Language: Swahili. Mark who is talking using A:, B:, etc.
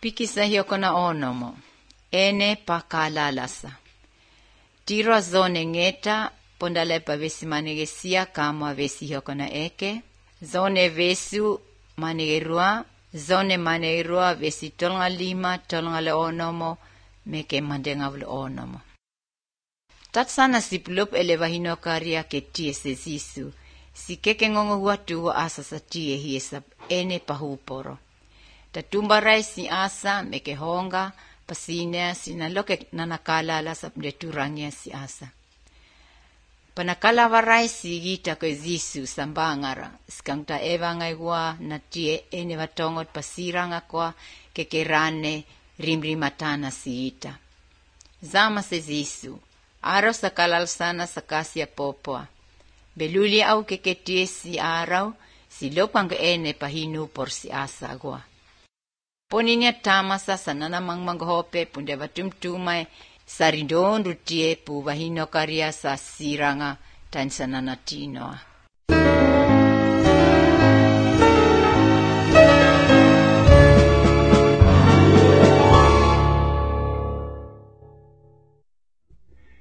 A: Pikisa hiokona onomo. Ene pakalalasa. Tiro zone ngeta pondalepa vesi manegesia kama vesi hiokona eke. Zone vesu manegerua. Zone manegerua vesi tolnga lima tolnga le onomo meke mandenga vle onomo. Tatsana siplup elevahino karia ke tie se zisu. Si keke ngongo huatu wa asa sa tie hiesap ene pahuporo. Tatumbarai si asa meke honga pasine sinaloke nanakala sap de turangya si asa. Panakala varai si gita ko zisu sambangara. Skangta evangai wa na tie ene vatongot pasiranga kwa kekerane rimrimatana si ita. Zama se zisu. Araw sa kalalsana sa kasya popoa. Beluli au keketie si araw, si lopang ene pahinu por si asa agwa. Poninya tamasa sa nanamang maghope punde vatumtumay sa rindon rutie pu vahino karya sa siranga tan sa nanatinoa.